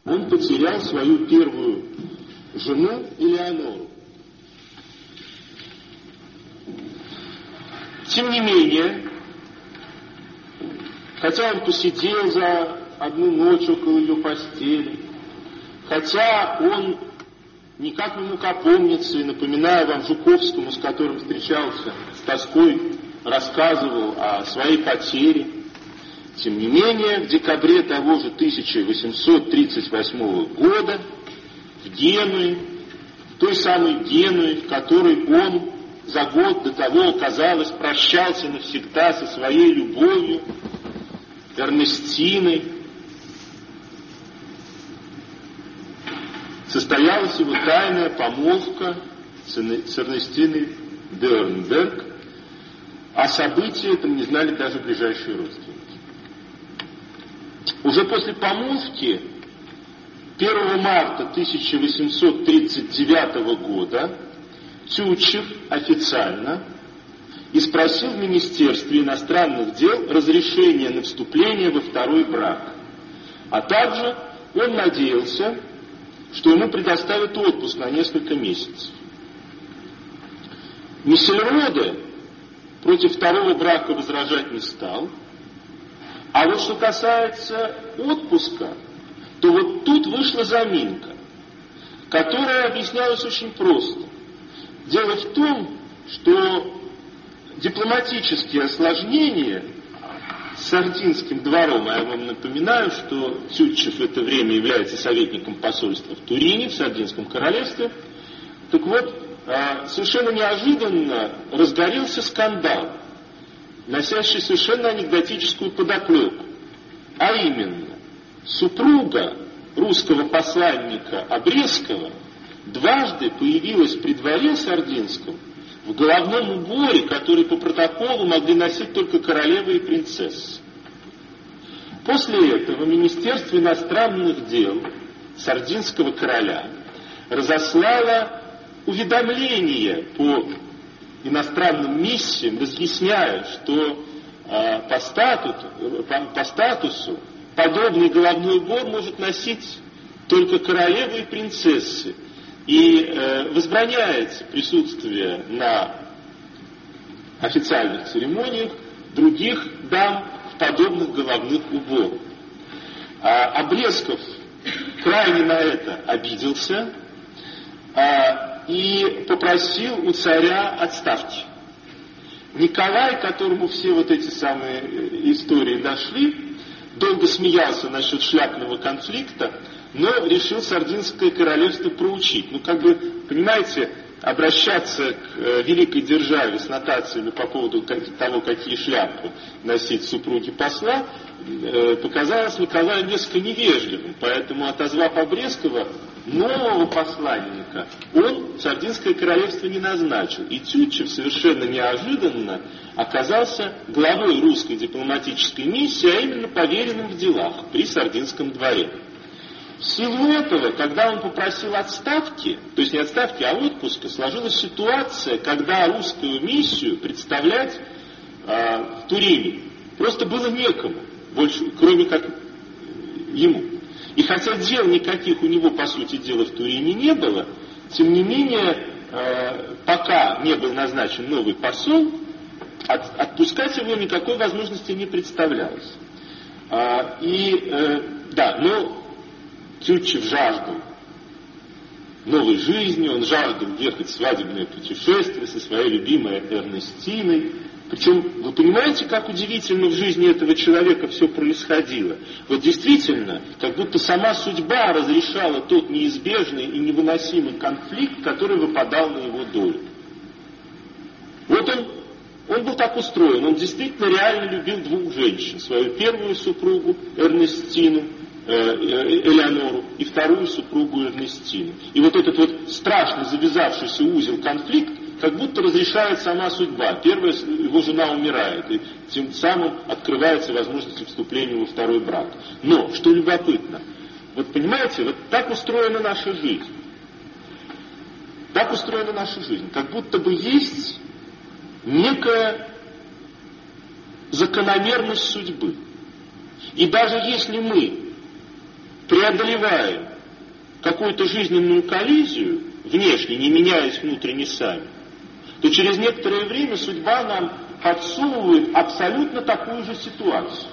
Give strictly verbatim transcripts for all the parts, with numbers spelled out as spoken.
он потерял свою первую жену Элеонору. Тем не менее, хотя он посидел за одну ночь около ее постели, хотя он никак не мог опомниться, и, напоминаю вам, Жуковскому, с которым встречался, с тоской рассказывал о своей потере, тем не менее, в декабре того же тысяча восемьсот тридцать восьмого года в Генуе, в той самой Генуе, в которой он за год до того, казалось, прощался навсегда со своей любовью, Эрнестиной, состоялась его тайная помолвка с Эрнестиной Дернберг, а события этом не знали даже ближайшие родственники. Уже после помолвки первого марта тысяча восемьсот тридцать девятого года Тютчев официально и спросил в Министерстве иностранных дел разрешение на вступление во второй брак. А также он надеялся, что ему предоставят отпуск на несколько месяцев. Мессельроде против второго брака возражать не стал. А вот что касается отпуска, то вот тут вышла заминка, которая объяснялась очень просто. Дело в том, что дипломатические осложнения с Ордынским двором, а я вам напоминаю, что Тютчев в это время является советником посольства в Турине, в Сардинском королевстве, так вот, совершенно неожиданно разгорелся скандал, носящий совершенно анекдотическую подоплеку. А именно, супруга русского посланника Обрезкова дважды появилась при дворе Сардинском в головном уборе, который по протоколу могли носить только королевы и принцессы. После этого Министерство иностранных дел Сардинского короля разослало уведомление по иностранным миссиям, разъясняя, что э, по, статуту, по, по статусу подобный головной убор может носить только королевы и принцессы, и э, возбраняется присутствие на официальных церемониях других дам в подобных головных уборах. А Обрезков крайне на это обиделся, а, и попросил у царя отставки. Николай, которому все вот эти самые истории дошли, долго смеялся насчет шляпного конфликта, но решил Сардинское королевство проучить. Ну, как бы, понимаете, обращаться к э, великой державе с нотациями по поводу того, какие шляпы носить супруги посла, э, показалось Николаю несколько невежливым. Поэтому, отозвав Обрезкова, нового посланника он Сардинское королевство не назначил. И Тютчев совершенно неожиданно оказался главой русской дипломатической миссии, а именно поверенным в делах при Сардинском дворе. В силу этого, когда он попросил отставки, то есть не отставки, а отпуска, сложилась ситуация, когда русскую миссию представлять э, в Турине просто было некому, больше, кроме как ему. И хотя дел никаких у него, по сути дела, в Турине не было, тем не менее, э, пока не был назначен новый посол, от, отпускать его никакой возможности не представлялось. А, и, э, да, но Тютчев жаждал новой жизни, он жаждал ехать в свадебное путешествие со своей любимой Эрнестиной. Причем, вы понимаете, как удивительно в жизни этого человека все происходило? Вот действительно, как будто сама судьба разрешала тот неизбежный и невыносимый конфликт, который выпадал на его долю. Вот он, он был так устроен, он действительно реально любил двух женщин. Свою первую супругу Эрнестину, Элеонору, и вторую супругу Эрнестину. И вот этот вот страшно завязавшийся узел конфликт как будто разрешает сама судьба. Первая, его жена умирает, и тем самым открывается возможность вступления во второй брак. Но, что любопытно, вот понимаете, вот так устроена наша жизнь. Так устроена наша жизнь. Как будто бы есть некая закономерность судьбы. И даже если мы преодолеваем какую-то жизненную коллизию, внешне, не меняясь внутренне сами, то через некоторое время судьба нам подсовывает абсолютно такую же ситуацию.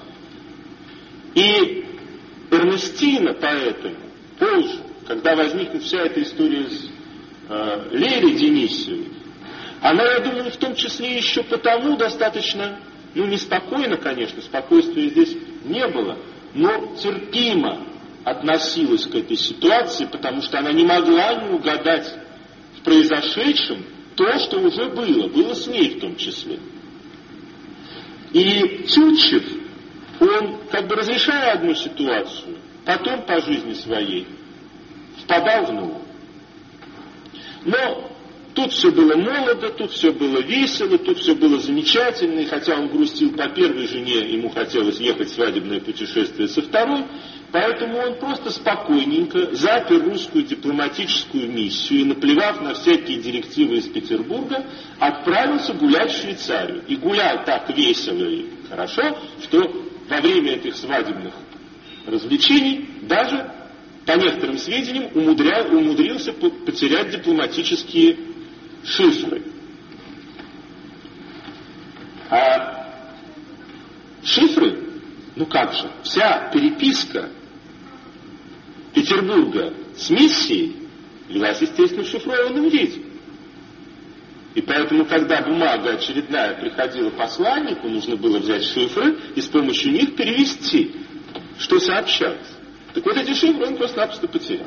И Эрнестина поэтому позже, когда возникнет вся эта история с э, Лерой Денисовой, она, я думаю, в том числе еще потому достаточно, ну, неспокойно, конечно, спокойствия здесь не было, но терпимо относилась к этой ситуации, потому что она не могла не угадать в произошедшем то, что уже было, было с ней в том числе. И Тютчев, он, как бы разрешая одну ситуацию, потом по жизни своей впадал в новую. Но тут все было молодо, тут все было весело, тут все было замечательно, и хотя он грустил по первой жене, ему хотелось ехать в свадебное путешествие со второй, поэтому он просто спокойненько запер русскую дипломатическую миссию и, наплевав на всякие директивы из Петербурга, отправился гулять в Швейцарию. И гулял так весело и хорошо, что во время этих свадебных развлечений даже, по некоторым сведениям, умудря, умудрился потерять дипломатические шифры. А шифры, ну как же, вся переписка Петербурга с миссией велась, естественно, в шифрованном виде. И поэтому, когда бумага очередная приходила посланнику, нужно было взять шифры и с помощью них перевести, что сообщалось. Так вот эти шифры он просто-напросто потерял.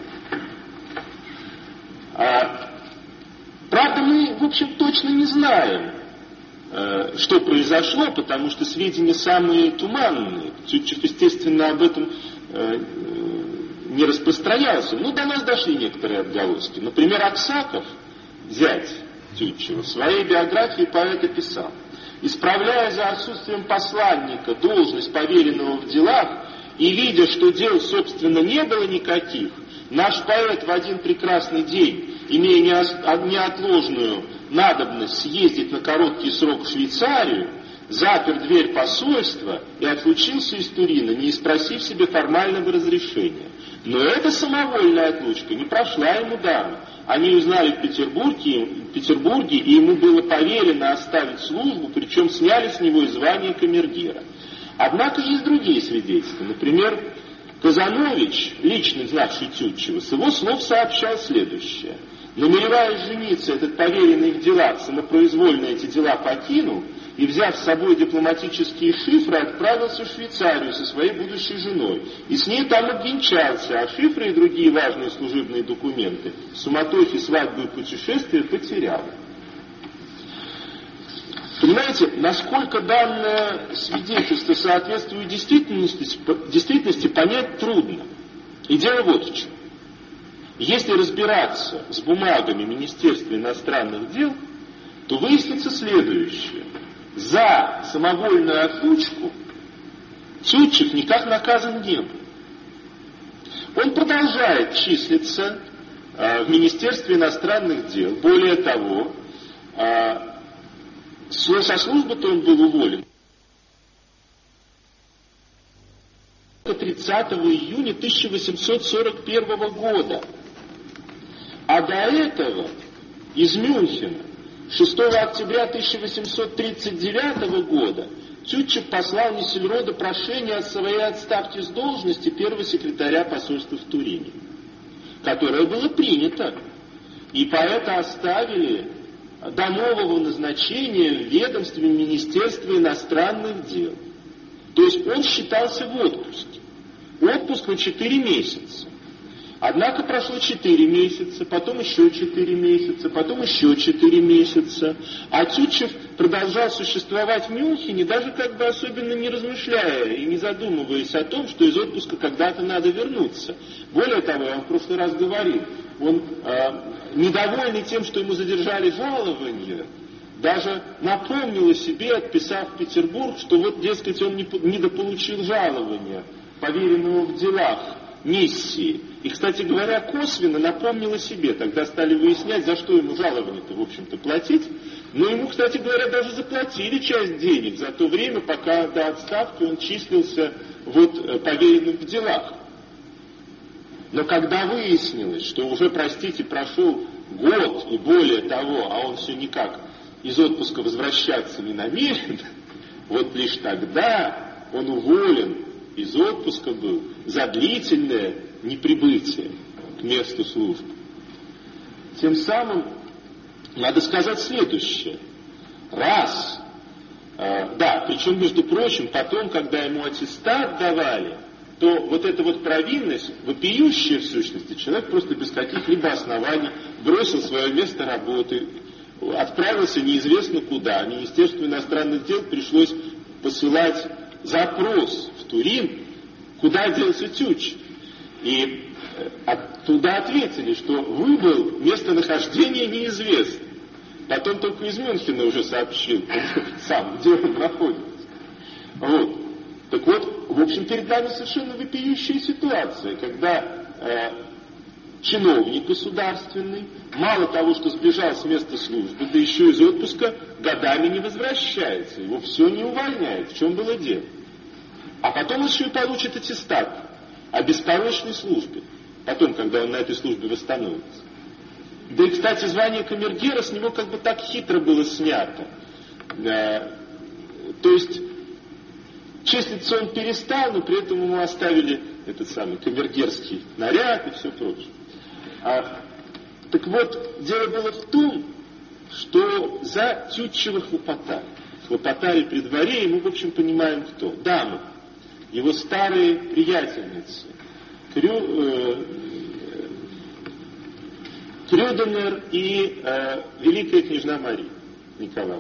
А, правда, мы, в общем, точно не знаем, э, что произошло, потому что сведения самые туманные. Тютчев, естественно, об этом э, не распространялся. Но до нас дошли некоторые отголоски. Например, Аксаков, зять Тютчева, в своей биографии поэта писал: «Исправляя за отсутствием посланника должность поверенного в делах и видя, что дел, собственно, не было никаких, наш поэт в один прекрасный день, имея неотложную надобность съездить на короткий срок в Швейцарию, запер дверь посольства и отлучился из Турина, не спросив себе формального разрешения. Но эта самовольная отлучка не прошла ему даром. Они узнали в Петербурге, в Петербурге, и ему было повелено оставить службу, причем сняли с него и звание камергера. Однако есть другие свидетельства. Например, Казанович, лично знавший Тютчева, с его слов сообщал следующее. Намереваясь жениться, этот поверенный в делах самопроизвольно эти дела покинул и, взяв с собой дипломатические шифры, отправился в Швейцарию со своей будущей женой. И с ней там обвенчался, а шифры и другие важные служебные документы в суматохе свадьбы и путешествия потерял». Понимаете, насколько данное свидетельство соответствует действительности, действительности, понять трудно. И дело вот в чем. Если разбираться с бумагами Министерства иностранных дел, то выяснится следующее. За самовольную отлучку Тютчев никак наказан не был. Он продолжает числиться э, в Министерстве иностранных дел. Более того, э, со службы-то он был уволен тридцатого июня тысяча восемьсот сорок первого года. А до этого из Мюнхена шестого октября тысяча восемьсот тридцать девятого года Тютчев послал Нессельроду прошение о своей отставке с должности первого секретаря посольства в Турине, которое было принято, и поэта оставили до нового назначения в ведомстве Министерства иностранных дел. То есть он считался в отпуске. Отпуск на четыре месяца. Однако прошло четыре месяца, потом еще четыре месяца, потом еще четыре месяца. А Тютчев продолжал существовать в Мюнхене, даже как бы особенно не размышляя и не задумываясь о том, что из отпуска когда-то надо вернуться. Более того, я вам в прошлый раз говорил, он, э, недовольный тем, что ему задержали жалование, даже напомнил о себе, отписав в Петербург, что вот, дескать, он недополучил жалования, поверенного в делах, миссии. И, кстати говоря, косвенно напомнил о себе. Тогда стали выяснять, за что ему жалование-то, в общем-то, платить. Но ему, кстати говоря, даже заплатили часть денег за то время, пока до отставки он числился вот поверенным в делах. Но когда выяснилось, что уже, простите, прошел год и более того, а он все никак из отпуска возвращаться не намерен, вот лишь тогда он уволен из отпуска был за длительное неприбытие к месту службы. Тем самым надо сказать следующее. Раз, э, да, причем, между прочим, потом, когда ему аттестат давали, то вот эта вот провинность, вопиющая в сущности, человек просто без каких-либо оснований бросил свое место работы, отправился неизвестно куда. Министерству иностранных дел пришлось посылать запрос в Турин, куда делся Тютчев. И оттуда ответили, что выбыл, местонахождение неизвестно. Потом только из Мюнхена уже сообщил сам, где он находится. Вот. Так вот, в общем, перед нами совершенно вопиющая ситуация, когда э, чиновник государственный, мало того, что сбежал с места службы, да еще из отпуска годами не возвращается, его все не увольняют. В чем было дело? А потом еще и получит аттестат о беспорочной службе, потом, когда он на этой службе восстановится. Да и, кстати, звание камергера с него как бы так хитро было снято. Э, то есть числиться он перестал, но при этом ему оставили этот самый камергерский наряд и все прочее. А, так вот, дело было в том, что за Тютчева хлопотали. Хлопотали при дворе, и мы, в общем, понимаем, кто. Дамы, его старые приятельницы, Крю, э, Крюденер и э, великая княжна Мария Николаевна.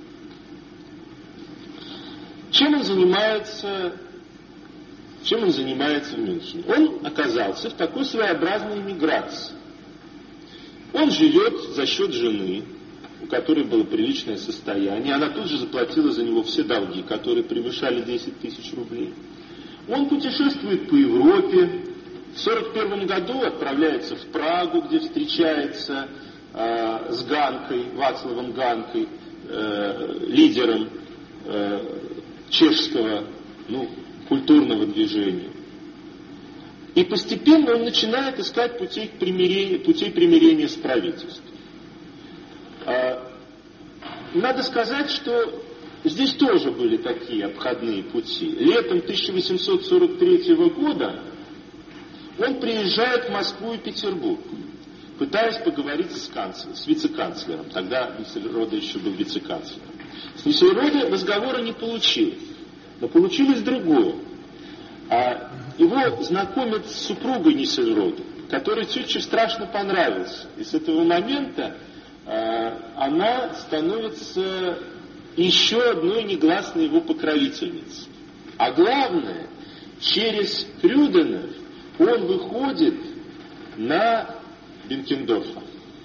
Чем он занимается, чем он занимается в Мюнхене? Он оказался в такой своеобразной эмиграции. Он живет за счет жены, у которой было приличное состояние. Она тут же заплатила за него все долги, которые превышали десять тысяч рублей. Он путешествует по Европе. В сорок первом году отправляется в Прагу, где встречается э, с Ганкой, Вацлавом Ганкой, э, лидером э, чешского, ну, культурного движения. И постепенно он начинает искать путей примирения, путей примирения с правительством. Надо сказать, что здесь тоже были такие обходные пути. Летом тысяча восемьсот сорок третьего года он приезжает в Москву и Петербург, пытаясь поговорить с, канцлер, с вице-канцлером. Тогда Ниссельроде еще был вице-канцлером. С Ниссельроде разговора не получилось. Но получилось другое. Его знакомят с супругой Ниссельроде, которой Тютчев страшно понравился. И с этого момента она становится еще одной негласной его покровительницей. А главное, через Крюденер он выходит на Бенкендорфа.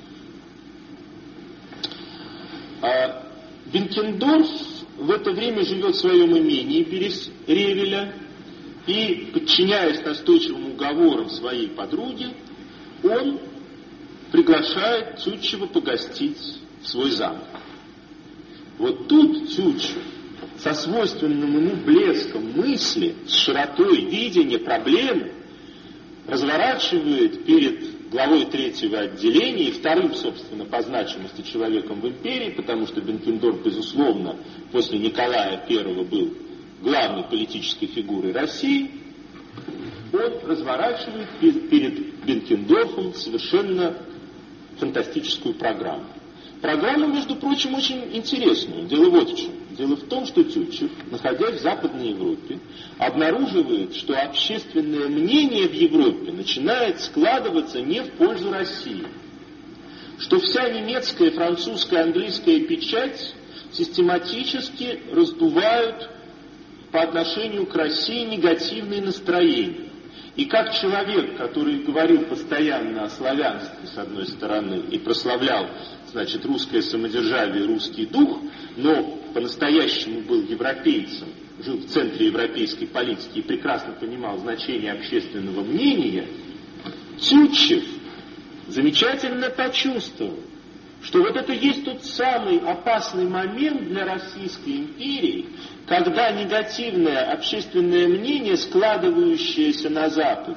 А Бенкендорф в это время живет в своем имении Перес-Ревеля, и, подчиняясь настойчивым уговорам своей подруги, он приглашает Тютчева погостить в свой замок. Вот тут Тютчев со свойственным ему блеском мысли, с широтой видения проблемы разворачивает перед главой третьего отделения и вторым, собственно, по значимости человеком в империи, потому что Бенкендорф, безусловно, после Николая Первого был главной политической фигурой России, он разворачивает перед Бенкендорфом совершенно фантастическую программу. Программа, между прочим, очень интересная. Дело вот в чем. Дело в том, что Тютчев, находясь в Западной Европе, обнаруживает, что общественное мнение в Европе начинает складываться не в пользу России. Что вся немецкая, французская, английская печать систематически раздувают по отношению к России негативные настроения. И как человек, который говорил постоянно о славянстве, с одной стороны, и прославлял, значит, русское самодержавие, русский дух, но по-настоящему был европейцем, жил в центре европейской политики и прекрасно понимал значение общественного мнения, Тютчев замечательно почувствовал, что вот это есть тот самый опасный момент для Российской империи, когда негативное общественное мнение, складывающееся на Западе,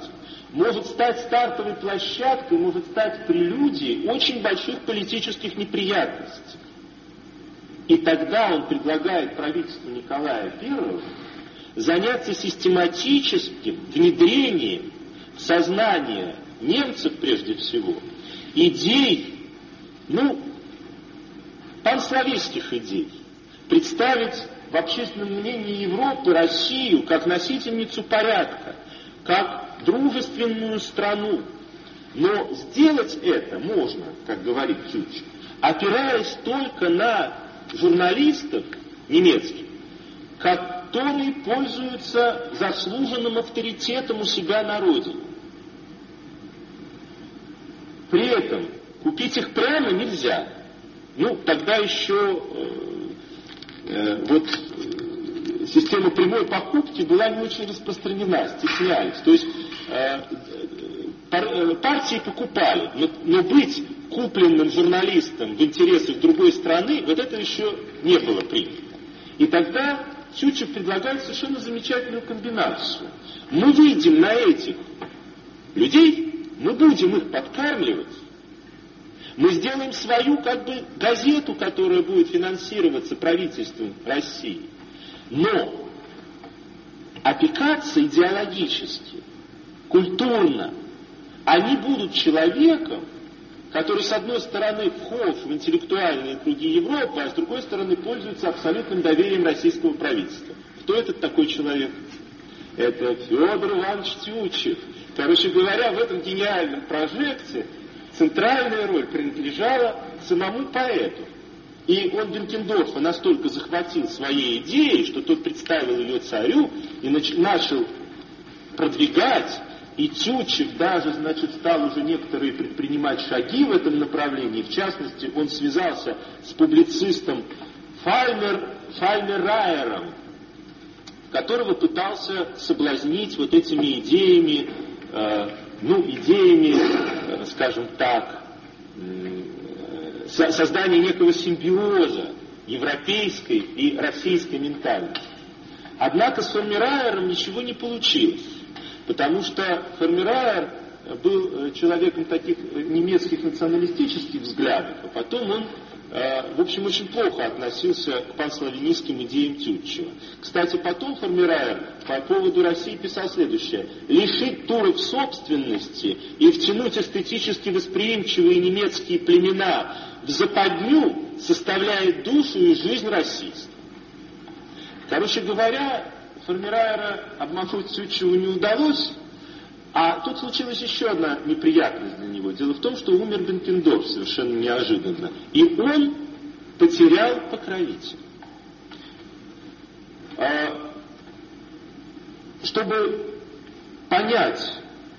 может стать стартовой площадкой, может стать прелюдией очень больших политических неприятностей. И тогда он предлагает правительству Николая Первого заняться систематическим внедрением в сознание немцев, прежде всего, идей, ну, панславистских идей, представить в общественном мнении Европы Россию как носительницу порядка, как дружественную страну. Но сделать это можно, как говорит Тютчев, опираясь только на журналистов немецких, которые пользуются заслуженным авторитетом у себя на родине. При этом купить их прямо нельзя. Ну, тогда еще э, э, вот э, система прямой покупки была не очень распространена, стеснялись. То есть э, пар, партии покупали, но, но быть купленным журналистом в интересах другой страны, вот это еще не было принято. И тогда Тютчев предлагает совершенно замечательную комбинацию. Мы выйдем на этих людей, мы будем их подкармливать, мы сделаем свою как бы газету, которая будет финансироваться правительством России, но опекаться идеологически, культурно, они будут человеком, который, с одной стороны, вхож в интеллектуальные круги Европы, а с другой стороны, пользуется абсолютным доверием российского правительства. Кто этот такой человек? Это Федор Иванович Тютчев. Короче говоря, в этом гениальном прожекте центральная роль принадлежала самому поэту. И он Бенкендорфа настолько захватил своей идеей, что тот представил ее царю и нач- начал продвигать. И Тютчев даже, значит, стал уже некоторые предпринимать шаги в этом направлении. В частности, он связался с публицистом Фальмер, Фальмерайером, которого пытался соблазнить вот этими идеями, э, ну, идеями, э, скажем так, э, со- создания некого симбиоза европейской и российской ментальности. Однако с Фальмерайером ничего не получилось. Потому что Фальмерайер был человеком таких немецких националистических взглядов, а потом он, в общем, очень плохо относился к панславянистским идеям Тютчева. Кстати, потом Фальмерайер по поводу России писал следующее: «Лишить турок собственности и втянуть эстетически восприимчивые немецкие племена в западню составляет душу и жизнь расистов». Короче говоря, Фальмерайера обмануть Тютчеву не удалось, а тут случилась еще одна неприятность для него. Дело в том, что умер Бенкендорф совершенно неожиданно, и он потерял покровителя. Чтобы понять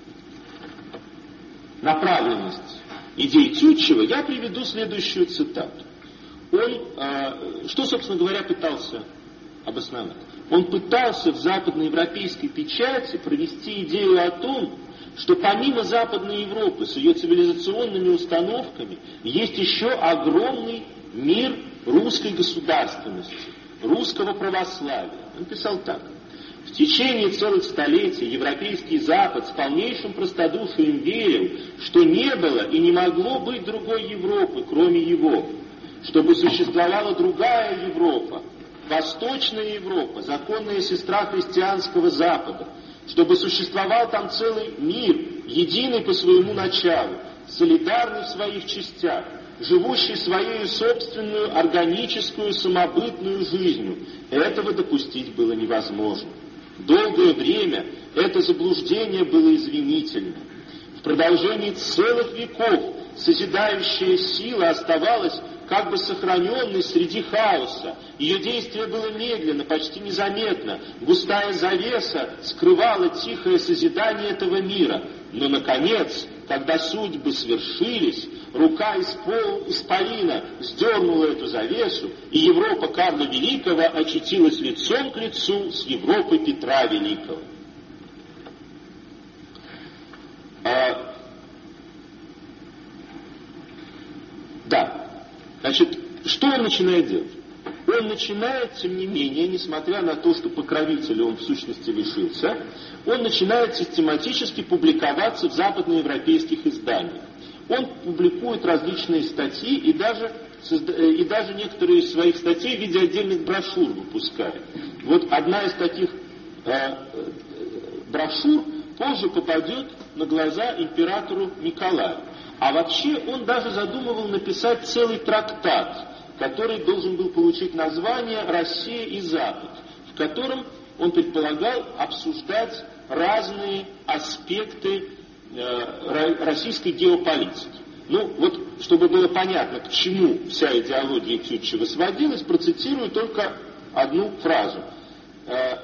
направленность идей Тютчева, я приведу следующую цитату. Он, что, собственно говоря, пытался обосновать? Он пытался в западноевропейской печати провести идею о том, что помимо Западной Европы с ее цивилизационными установками есть еще огромный мир русской государственности, русского православия. Он писал так: в течение целых столетий европейский Запад с полнейшим простодушием верил, что не было и не могло быть другой Европы, кроме его, чтобы существовала другая Европа, Восточная Европа, законная сестра христианского Запада, чтобы существовал там целый мир, единый по своему началу, солидарный в своих частях, живущий своей собственную органическую самобытную жизнью. Этого допустить было невозможно. Долгое время это заблуждение было извинительно. В продолжении целых веков созидающая сила оставалась как бы сохраненной среди хаоса. Ее действие было медленно, почти незаметно. Густая завеса скрывала тихое созидание этого мира. Но, наконец, когда судьбы свершились, рука исполина сдернула эту завесу, и Европа Карла Великого очутилась лицом к лицу с Европой Петра Великого. А, да. Значит, что он начинает делать? Он он начинает, тем не менее, несмотря на то, что покровителя он в сущности лишился, он начинает систематически публиковаться в западноевропейских изданиях. Он публикует различные статьи и даже, и даже некоторые из своих статей в виде отдельных брошюр выпускает. Вот одна из таких э, брошюр позже попадет на глаза императору Николаю. А вообще он даже задумывал написать целый трактат, который должен был получить название «Россия и Запад», в котором он предполагал обсуждать разные аспекты э, российской геополитики. Ну, вот, чтобы было понятно, к чему вся идеология Тютчева сводилась, процитирую только одну фразу. Э,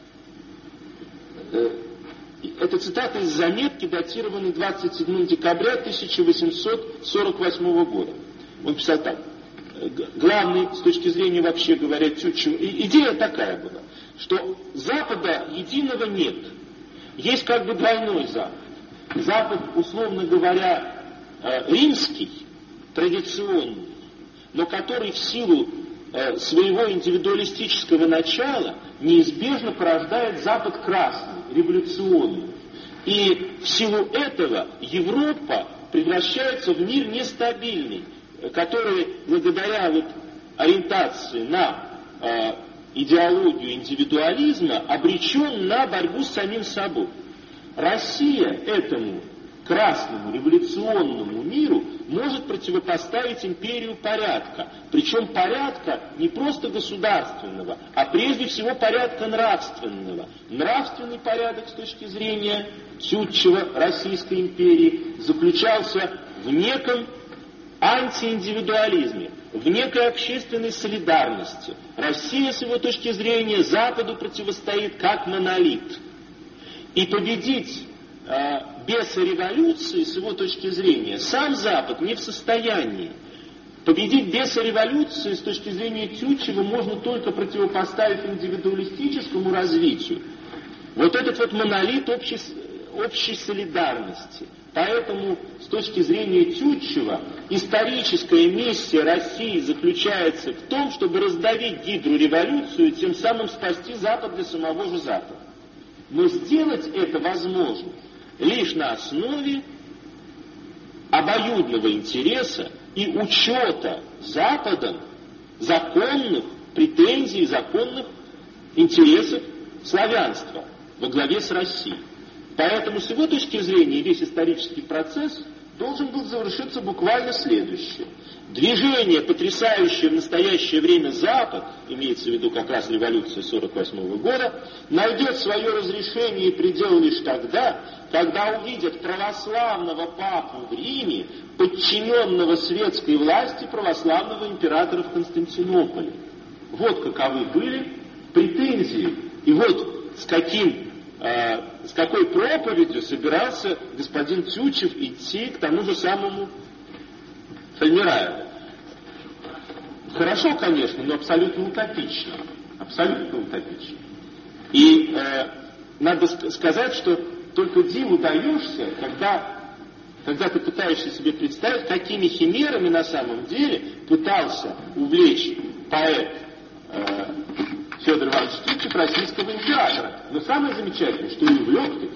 э, Это цитата из заметки, датированной двадцать седьмого декабря тысяча восемьсот сорок восьмого года. Он писал так. Главный, с точки зрения, вообще говоря, Тютчева, идея такая была, что Запада единого нет. Есть как бы двойной Запад. Запад, условно говоря, римский, традиционный, но который в силу своего индивидуалистического начала неизбежно порождает Запад красный, революционный. И в силу этого Европа превращается в мир нестабильный, который благодаря вот ориентации на э, идеологию индивидуализма обречен на борьбу с самим собой. Россия этому красному революционному миру может противопоставить империю порядка. Причем порядка не просто государственного, а прежде всего порядка нравственного. Нравственный порядок с точки зрения Тютчева Российской империи заключался в неком антииндивидуализме, в некой общественной солидарности. Россия с его точки зрения Западу противостоит как монолит. И победить э, без революции, с его точки зрения, сам Запад не в состоянии. Победить без революции, с точки зрения Тютчева, можно только противопоставив индивидуалистическому развитию вот этот вот монолит общей, общей солидарности. Поэтому, с точки зрения Тютчева, историческая миссия России заключается в том, чтобы раздавить гидру революцию и тем самым спасти Запад для самого же Запада. Но сделать это возможно лишь на основе обоюдного интереса и учета Западом законных претензий, законных интересов славянства во главе с Россией. Поэтому с его точки зрения весь исторический процесс должен был завершиться буквально следующее. Движение, потрясающее в настоящее время Запад, имеется в виду как раз революция сорок восьмого года, найдет свое разрешение и предел лишь тогда, когда увидят православного папу в Риме, подчиненного светской власти православного императора в Константинополе. Вот каковы были претензии, и вот с каким с какой проповедью собирался господин Тютчев идти к тому же самому Фальмираеву. Хорошо, конечно, но абсолютно утопично. Абсолютно утопично. И э, надо сказать, что только диву даешься, когда, когда ты пытаешься себе представить, какими химерами на самом деле пытался увлечь поэт э, Федор Иванович Тютчев российского императора. Но самое замечательное, что и увлек-таки.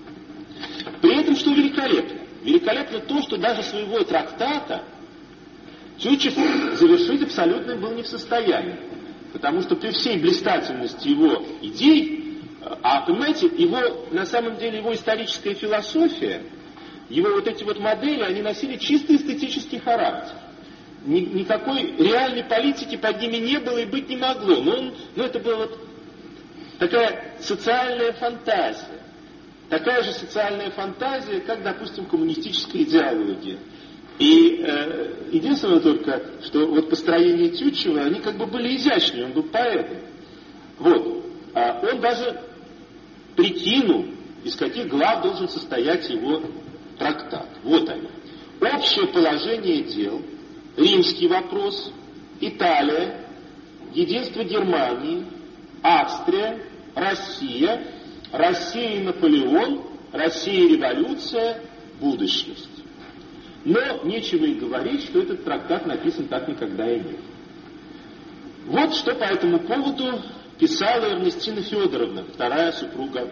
При этом, что великолепно? Великолепно то, что даже своего трактата Тютчев завершить абсолютно был не в состоянии. Потому что при всей блистательности его идей, а понимаете, его, на самом деле, его историческая философия, его вот эти вот модели, они носили чисто эстетический характер. Никакой реальной политики под ними не было и быть не могло. Но, он, но это была вот такая социальная фантазия. Такая же социальная фантазия, как, допустим, коммунистическая идеология. И э, единственное только, что вот построение Тютчева, они как бы были изящнее, он был поэтом. Вот. А он даже прикинул, из каких глав должен состоять его трактат. Вот они. Общее положение дел, римский вопрос, Италия, единство Германии, Австрия, Россия, Россия и Наполеон, Россия и революция, будущность. Но нечего и говорить, что этот трактат написан так никогда и нет. Вот что по этому поводу писала Эрнестина Федоровна, вторая супруга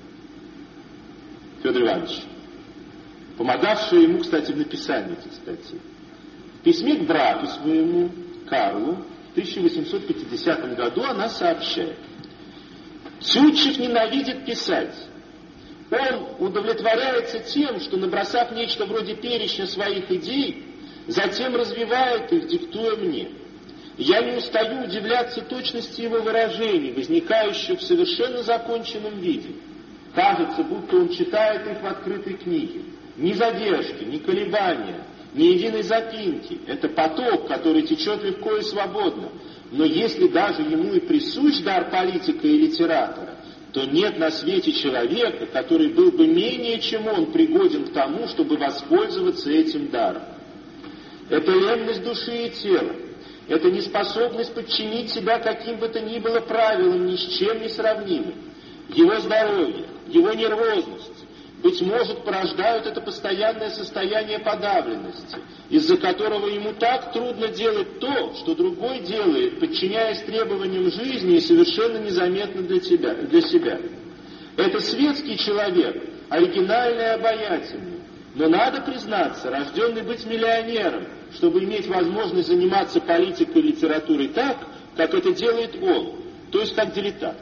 Федора Ивановича, помогавшая ему, кстати, в написании этих статей. В письме к брату своему, Карлу, в тысяча восемьсот пятидесятом году она сообщает: Тютчев ненавидит писать. Он удовлетворяется тем, что, набросав нечто вроде перечня своих идей, затем развивает их, диктуя мне. Я не устаю удивляться точности его выражений, возникающих в совершенно законченном виде. Кажется, будто он читает их в открытой книге. Ни задержки, ни колебания, ни единой запинки. Это поток, который течет легко и свободно. Но если даже ему и присущ дар политика и литератора, то нет на свете человека, который был бы менее, чем он, пригоден к тому, чтобы воспользоваться этим даром. Это ленность души и тела. Это неспособность подчинить себя каким бы то ни было правилам, ни с чем не сравнимым. Его здоровье, его нервозность, быть может, порождают это постоянное состояние подавленности, из-за которого ему так трудно делать то, что другой делает, подчиняясь требованиям жизни и совершенно незаметно для тебя, для себя. Это светский человек, оригинальный и обаятельный, но надо признаться, рожденный быть миллионером, чтобы иметь возможность заниматься политикой и литературой так, как это делает он, то есть как дилетант.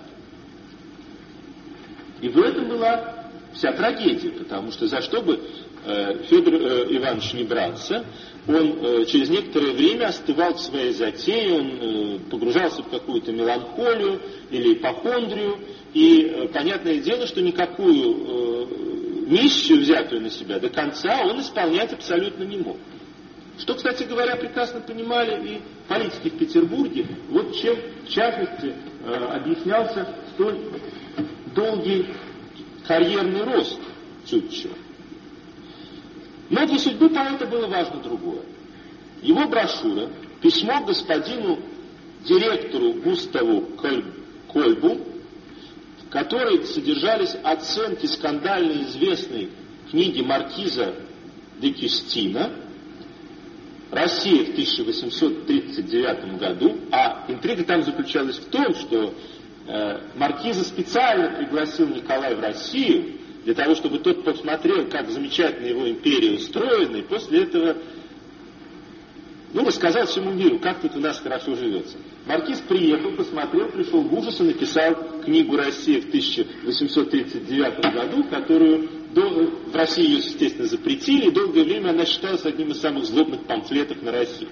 И в этом была вся трагедия, потому что за что бы э, Федор э, Иванович не брался, он э, через некоторое время остывал в своей затее, он э, погружался в какую-то меланхолию или ипохондрию, и э, понятное дело, что никакую э, миссию, взятую на себя до конца, он исполнять абсолютно не мог. Что, кстати говоря, прекрасно понимали и политики в Петербурге, вот чем, в частности, э, объяснялся столь долгий карьерный рост Тютчева. Но для судьбы поэта было важно другое. Его брошюра, письмо господину директору Густаву Кольбу, в которой содержались оценки скандально известной книги маркиза де Кюстина «Россия в тысяча восемьсот тридцать девятом году», а интрига там заключалась в том, что маркиза специально пригласил Николая в Россию для того, чтобы тот посмотрел, как замечательно его империя устроена, и после этого ну, рассказал всему миру, как тут у нас хорошо живется. Маркиз приехал, посмотрел, пришел в ужас и написал книгу «Россия» в тысяча восемьсот тридцать девятом году, которую до, в России ее, естественно, запретили, и долгое время она считалась одним из самых злобных памфлетов на России.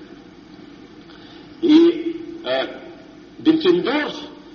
И э, Бенкендорф,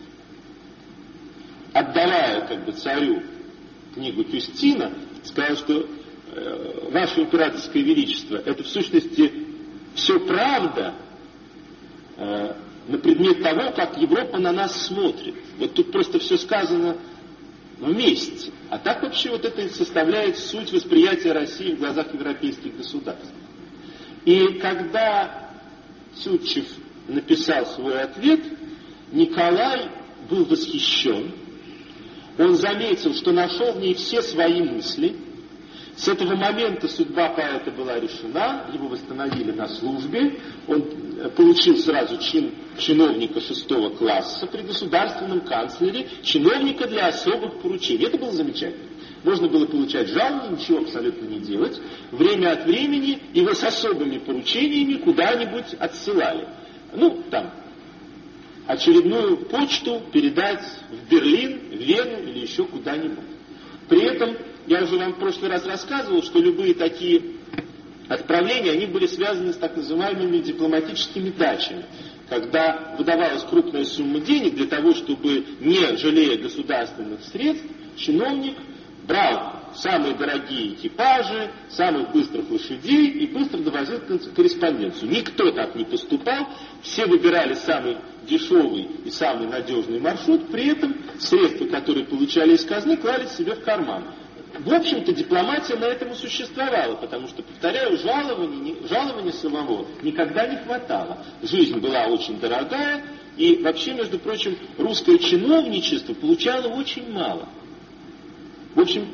отдавая как бы царю книгу Кюстина, сказал, что э, ваше императорское величество, это в сущности все правда э, на предмет того, как Европа на нас смотрит. Вот тут просто все сказано вместе. А так вообще вот это составляет суть восприятия России в глазах европейских государств. И когда Тютчев написал свой ответ, Николай был восхищен. Он заметил, что нашел в ней все свои мысли. С этого момента судьба поэта была решена, его восстановили на службе, он получил сразу чин чиновника шестого класса при государственном канцлере, чиновника для особых поручений. Это было замечательно. Можно было получать жалование, ничего абсолютно не делать. Время от времени его с особыми поручениями куда-нибудь отсылали. Ну, там, очередную почту передать в Берлин, в Вену или еще куда-нибудь. При этом, я уже вам в прошлый раз рассказывал, что любые такие отправления, они были связаны с так называемыми дипломатическими дачами, когда выдавалась крупная сумма денег для того, чтобы, не жалея государственных средств, чиновник брал самые дорогие экипажи, самых быстрых лошадей и быстро довозил корреспонденцию. Никто так не поступал, все выбирали самый дешевый и самый надежный маршрут, при этом средства, которые получали из казны, клали себе в карман. В общем-то, дипломатия на этом и существовала, потому что, повторяю, жалования, жалования самого никогда не хватало. Жизнь была очень дорогая, и вообще, между прочим, русское чиновничество получало очень мало. В общем,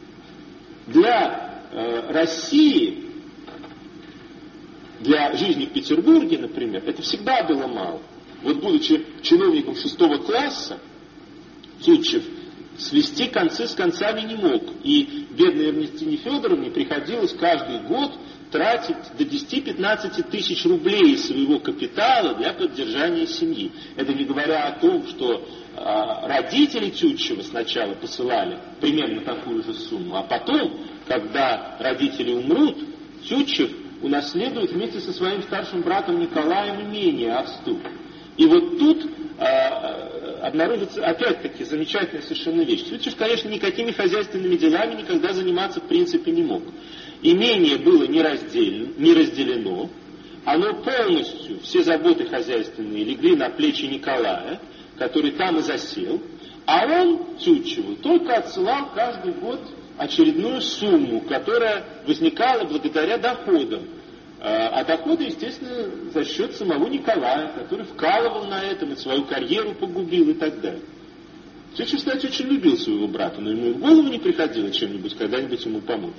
для э, России, для жизни в Петербурге, например, это всегда было мало. вот будучи чиновником шестого класса, Тютчев свести концы с концами не мог. И бедной Эрнестине Федоровне приходилось каждый год тратить до десяти-пятнадцати тысяч рублей из своего капитала для поддержания семьи. Это не говоря о том, что э, родители Тютчева сначала посылали примерно такую же сумму, а потом, когда родители умрут, Тютчев унаследует вместе со своим старшим братом Николаем имение Австу. И вот тут э, обнаружится опять-таки замечательная совершенно вещь. Тютчев, конечно, никакими хозяйственными делами никогда заниматься в принципе не мог. Имение было не разделено, не разделено, оно полностью, все заботы хозяйственные легли на плечи Николая, который там и засел, а он, Тютчеву, только отсылал каждый год очередную сумму, которая возникала благодаря доходам. А доходы, естественно, за счет самого Николая, который вкалывал на этом и свою карьеру погубил и так далее. Тютчев, кстати, очень любил своего брата, но ему и в голову не приходило чем-нибудь, когда-нибудь ему помочь.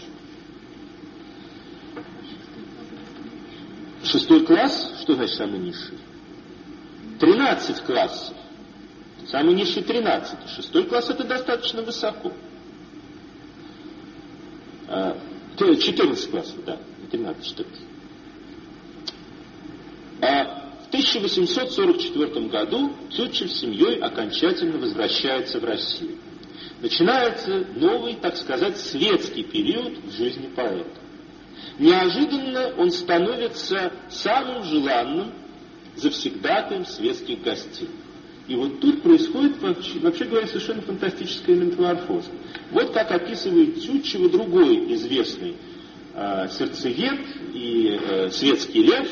Шестой класс, что значит самый низший? Тринадцать классов. Самый низший тринадцатый. Шестой класс это достаточно высоко. четырнадцать классов, да, тринадцать, четырнадцать. А в тысяча восемьсот сорок четвёртом году Тютчев с семьей окончательно возвращается в Россию. Начинается новый, так сказать, светский период в жизни поэта. Неожиданно он становится самым желанным завсегдатаем светских гостей. И вот тут происходит, вообще, вообще говоря, совершенно фантастическая метаморфоза. Вот как описывает Тютчева другой известный э, сердцеед и э, светский лев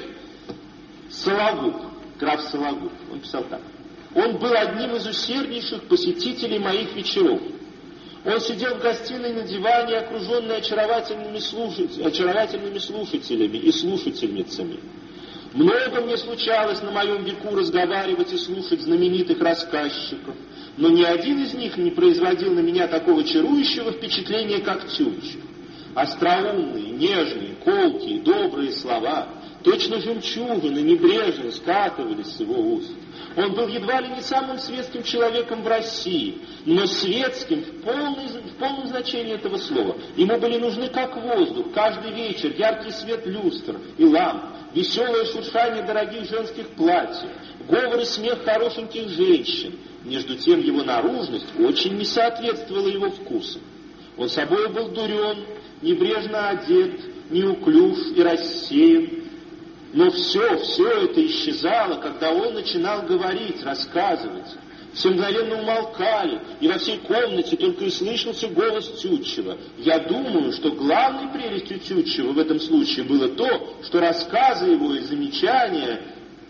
Сологуб, граф Сологуб. Он писал так. Он был одним из усерднейших посетителей моих вечеров. Он сидел в гостиной на диване, окруженный очаровательными, слушатель, очаровательными слушателями и слушательницами. Много мне случалось на моем веку разговаривать и слушать знаменитых рассказчиков, но ни один из них не производил на меня такого чарующего впечатления, как Тютчев. Остроумные, нежные, колкие, добрые слова, точно жемчужины, небрежно скатывались с его уст. Он был едва ли не самым светским человеком в России, но светским в, полной, в полном значении этого слова. Ему были нужны как воздух, каждый вечер яркий свет люстр и ламп, веселое шуршание дорогих женских платьев, говор и смех хорошеньких женщин. Между тем его наружность очень не соответствовала его вкусам. Он собой был дурен, небрежно одет, неуклюж и рассеян. Но все, все это исчезало, когда он начинал говорить, рассказывать. Все мгновенно умолкали, и во всей комнате только и слышался голос Тютчева. Я думаю, что главной прелестью Тютчева в этом случае было то, что рассказы его и замечания,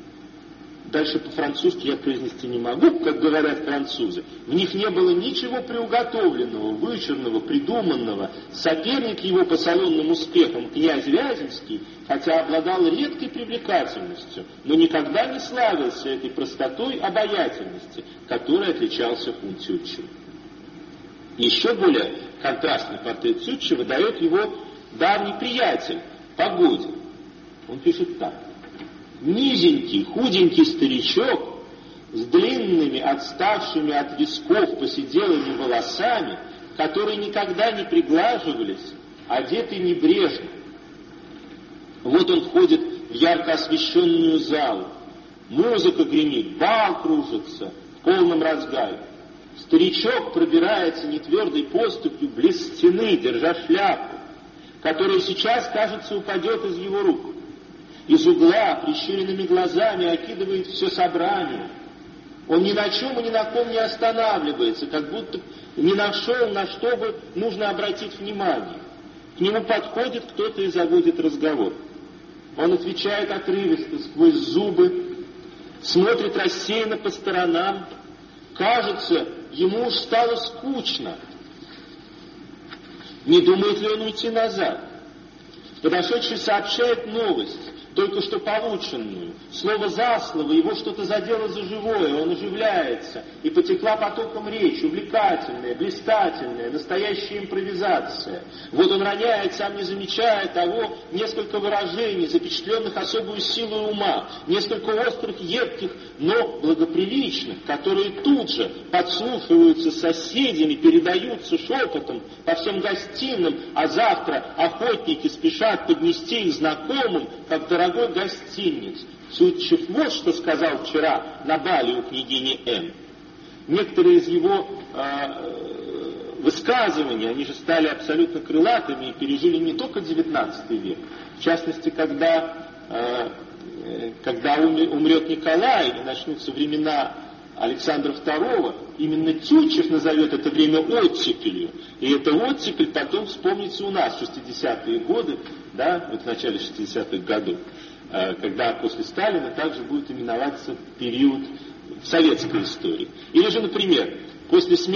дальше по-французски я произнести не могу, как говорят французы, в них не было ничего приуготовленного, вычурного, придуманного. Соперник его по салонным успехам, князь Вяземский, хотя обладал редкой привлекательностью, но никогда не славился этой простотой обаятельности, которой отличался ум Тютчева. Еще более контрастный портрет Тютчева дает его давний приятель Погодин. Он пишет так. Низенький, худенький старичок с длинными, отставшими от висков поседелыми волосами, которые никогда не приглаживались, одетый небрежно. Вот он входит в ярко освещенную залу. Музыка гремит, бал кружится в полном разгаре. Старичок пробирается нетвердой поступью близ стены, держа шляпу, которая сейчас, кажется, упадет из его рук. Из угла прищуренными глазами окидывает все собрание. Он ни на чем и ни на ком не останавливается, как будто не нашел, на что бы нужно обратить внимание. К нему подходит кто-то и заводит разговор. Он отвечает отрывисто, сквозь зубы, смотрит рассеянно по сторонам. Кажется, ему уж стало скучно. Не думает ли он уйти назад? Подошедший сообщает новость. только что полученную, слово за слово, его что-то задело за живое, он оживляется, и потекла потоком речь, увлекательная, блистательная, настоящая импровизация. Вот он роняет, сам не замечая того, несколько выражений, запечатленных особую силой ума, несколько острых, едких, но благоприличных, которые тут же подслушиваются соседями, передаются шепотом по всем гостиным, а завтра охотники спешат поднести их знакомым, как дорогой гостиниц. Тютчев вот что сказал вчера на бале у княгини Н. Некоторые из его э, высказываний, они же стали абсолютно крылатыми и пережили не только девятнадцатый век. В частности, когда, э, когда умрет Николай и начнутся времена Александра второго, именно Тютчев назовет это время оттепелью. И эта оттепель потом вспомнится у нас в шестидесятые годы, да, вот в начале шестидесятых годов, когда после Сталина также будет именоваться период советской истории. Или же, например, после смерти